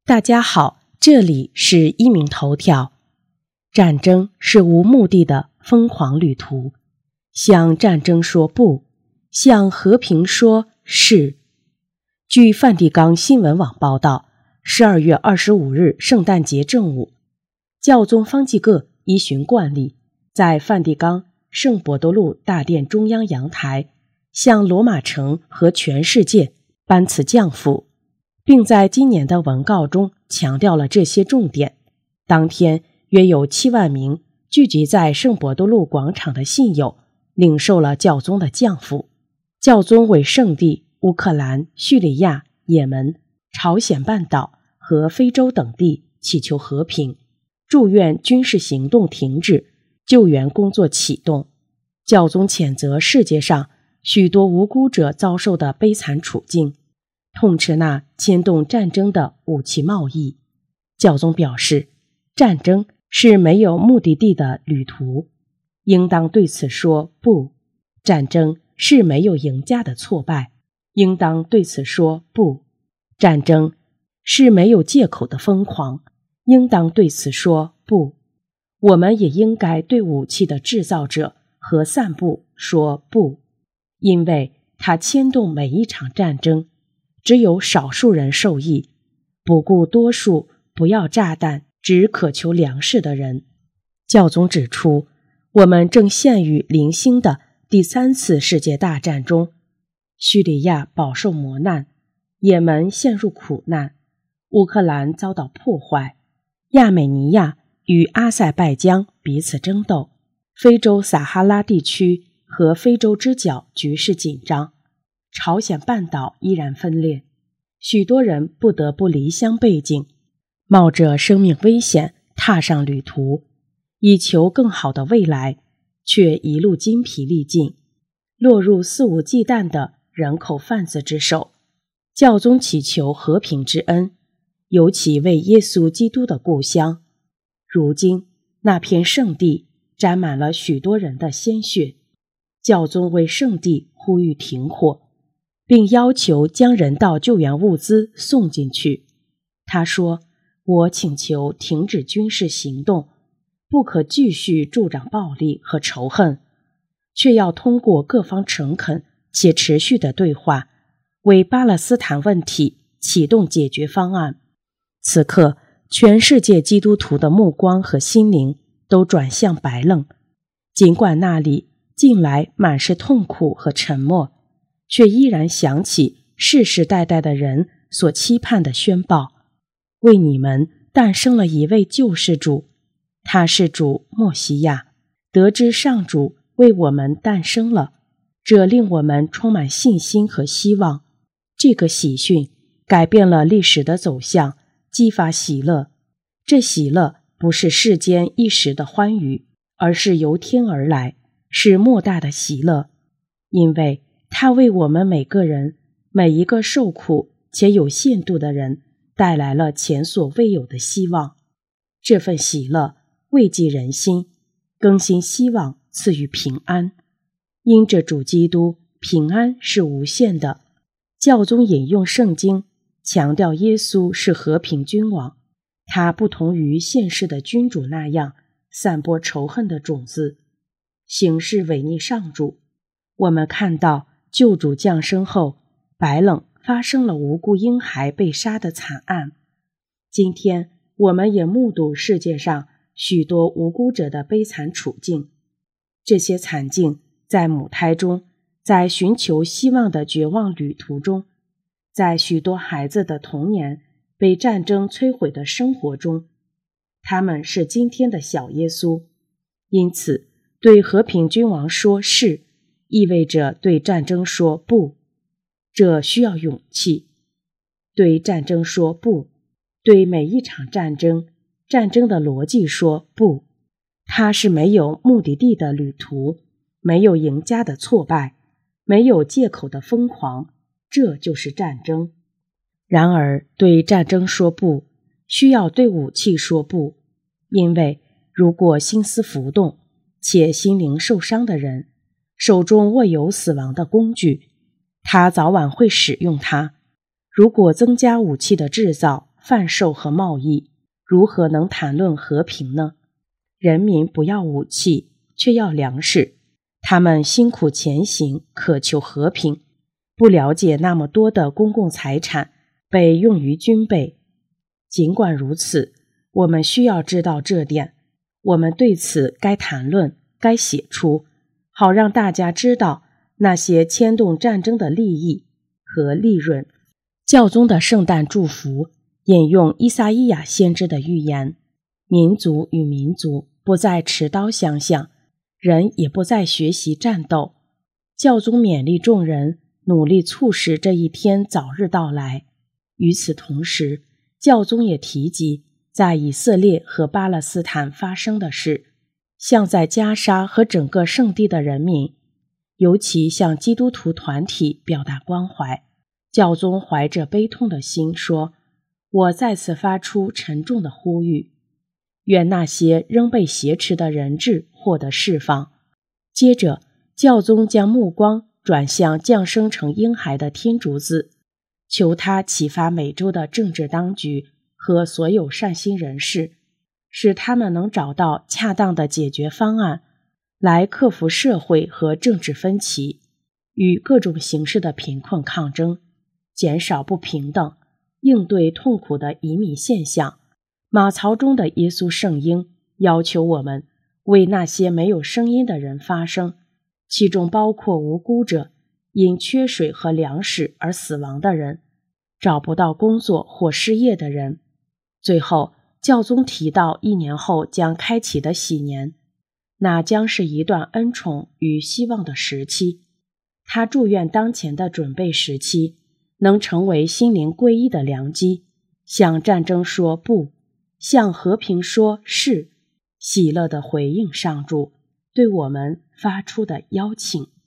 大家好，这里是一鸣头条。战争是无目的的疯狂旅途，向战争说不，向和平说是。据梵蒂冈新闻网报道，12月25日圣诞节正午，教宗方济各依循惯例，在梵蒂冈圣伯多禄大殿中央阳台向罗马城和全世界颁赐降福，并在今年的文告中强调了这些重点。当天约有7万名聚集在圣伯多禄广场的信友领受了教宗的降福。教宗为圣地、乌克兰、叙利亚、也门、朝鲜半岛和非洲等地祈求和平，祝愿军事行动停止，救援工作启动。教宗谴责世界上许多无辜者遭受的悲惨处境，痛斥那牵动战争的武器贸易。教宗表示，战争是没有目的地的旅途，应当对此说不。战争是没有赢家的挫败，应当对此说不。战争是没有借口的疯狂，应当对此说不。我们也应该对武器的制造者和散布说不，因为它牵动每一场战争，只有少数人受益，不顾多数不要炸弹只渴求粮食的人。教宗指出，我们正陷于零星的第3次世界大战中，叙利亚饱受磨难，也门陷入苦难，乌克兰遭到破坏，亚美尼亚与阿塞拜疆彼此争斗，非洲撒哈拉地区和非洲之角局势紧张，朝鲜半岛依然分裂，许多人不得不离乡背井，冒着生命危险踏上旅途，以求更好的未来，却一路筋疲力尽，落入肆无忌惮的人口贩子之手。教宗祈求和平之恩，尤其为耶稣基督的故乡。如今那片圣地沾满了许多人的鲜血，教宗为圣地呼吁停火，并要求将人道救援物资送进去。他说，我请求停止军事行动，不可继续助长暴力和仇恨，却要通过各方诚恳且持续的对话，为巴勒斯坦问题启动解决方案。此刻，全世界基督徒的目光和心灵都转向白冷，尽管那里近来满是痛苦和沉默，却依然想起世世代代的人所期盼的宣报：为你们诞生了一位救世主，他是主默西亚。得知上主为我们诞生了，这令我们充满信心和希望。这个喜讯改变了历史的走向，激发喜乐。这喜乐不是世间一时的欢愉，而是由天而来，是莫大的喜乐，因为他为我们每个人，每一个受苦且有限度的人带来了前所未有的希望。这份喜乐慰藉人心，更新希望，赐予平安。因着主基督，平安是无限的。教宗引用圣经，强调耶稣是和平君王，他不同于现世的君主那样散播仇恨的种子，行事违逆上主。我们看到救主降生后，白冷发生了无辜婴孩被杀的惨案。今天我们也目睹世界上许多无辜者的悲惨处境，这些惨境在母胎中，在寻求希望的绝望旅途中，在许多孩子的童年被战争摧毁的生活中，他们是今天的小耶稣。因此，对和平君王说是，意味着对战争说不，这需要勇气。对战争说不，对每一场战争的逻辑说不。它是没有目的地的旅途，没有赢家的挫败，没有借口的疯狂，这就是战争。然而，对战争说不，需要对武器说不，因为如果心思浮动且心灵受伤的人手中握有死亡的工具，他早晚会使用它。如果增加武器的制造、 贩售和贸易，如何能谈论和平呢？人民不要武器，却要粮食，他们辛苦前行，渴求和平，不了解那么多的公共财产被用于军备。尽管如此，我们需要知道这点，我们对此该谈论，该写出，好让大家知道那些牵动战争的利益和利润。教宗的圣诞祝福引用依撒意亚先知的预言，民族与民族不再持刀相向，人也不再学习战斗。教宗勉励众人努力促使这一天早日到来。与此同时，教宗也提及在以色列和巴勒斯坦发生的事，向在加沙和整个圣地的人民，尤其向基督徒团体表达关怀。教宗怀着悲痛的心说，我再次发出沉重的呼吁，愿那些仍被挟持的人质获得释放。接着，教宗将目光转向降生成婴孩的天主子，求他启发美洲的政治当局和所有善心人士，使他们能找到恰当的解决方案，来克服社会和政治分歧，与各种形式的贫困抗争，减少不平等，应对痛苦的移民现象。马槽中的耶稣圣婴要求我们为那些没有声音的人发声，其中包括无辜者，因缺水和粮食而死亡的人，找不到工作或失业的人。最后，教宗提到1年后将开启的喜年，那将是一段恩宠与希望的时期。他祝愿当前的准备时期能成为心灵皈依的良机，向战争说不，向和平说是，喜乐地回应上主对我们发出的邀请。